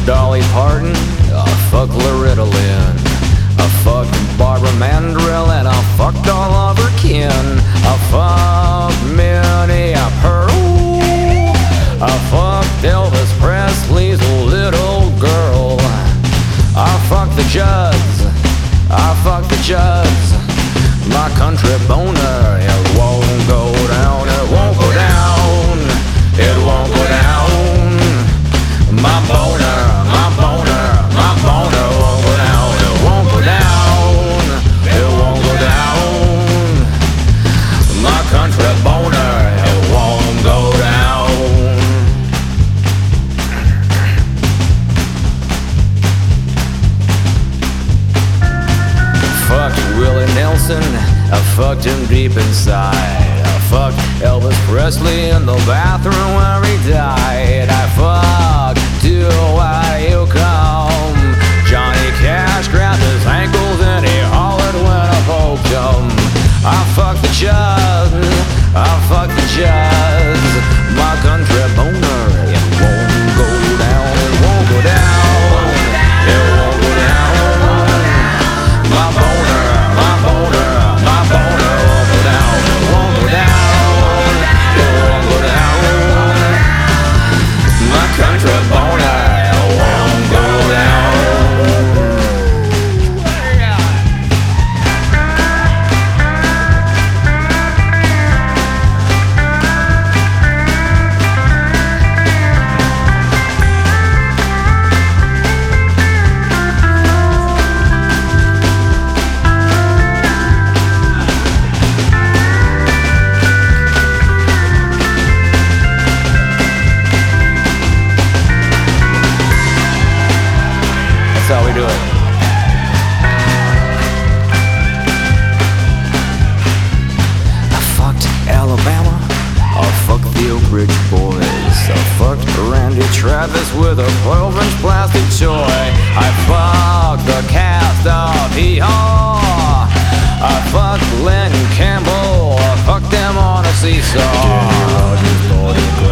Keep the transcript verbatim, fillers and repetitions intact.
Dolly Parton, I fucked Loretta Lynn, I fucked Barbara Mandrell, and I fucked all of her kin. I fucked Minnie Pearl, I fucked Elvis Presley's little girl. I fucked the Judds, I fucked the Judds. My country boner, it won't go down, it won't go down, it won't go down. My boner, my boner, my boner won't go down, it won't go down, it won't go down. My country boner, it won't go down. Fucked Willie Nelson, I fucked him deep inside. I fucked Elvis Presley in the bathroom where he died. I fucked till why you come. Johnny Cash grabbed his ankles and he hollered when I poked him. I fucked the Judds, I fucked the Judds. My country boner, it won't go down, it won't go down, it won't go down. My boner, my boner, my boner won't go down, it won't go down, it won't go down. My country boner, it won't go down. That's how we do it. I fucked Alabama, I fucked the Oak Ridge Boys, I fucked Randy Travis with a twelve inch plastic toy. I fucked the cast of Hee-Haw, I fucked Len Campbell, I fucked them on a seesaw.